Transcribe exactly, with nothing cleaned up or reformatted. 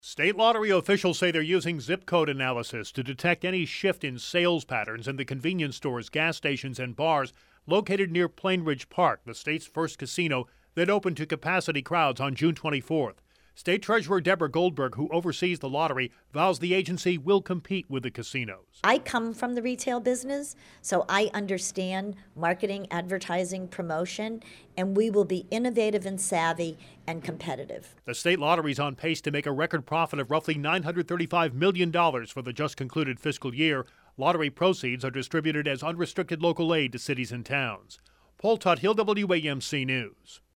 State lottery officials say they're using zip code analysis to detect any shift in sales patterns in the convenience stores, gas stations, and bars located near Plainridge Park, the state's first casino that opened to capacity crowds on June twenty-fourth. State Treasurer Deborah Goldberg, who oversees the lottery, vows the agency will compete with the casinos. I come from the retail business, so I understand marketing, advertising, promotion, and we will be innovative and savvy and competitive. The state lottery is on pace to make a record profit of roughly nine hundred thirty-five million dollars for the just concluded fiscal year. Lottery proceeds are distributed as unrestricted local aid to cities and towns. Paul Tuthill, W A M C News.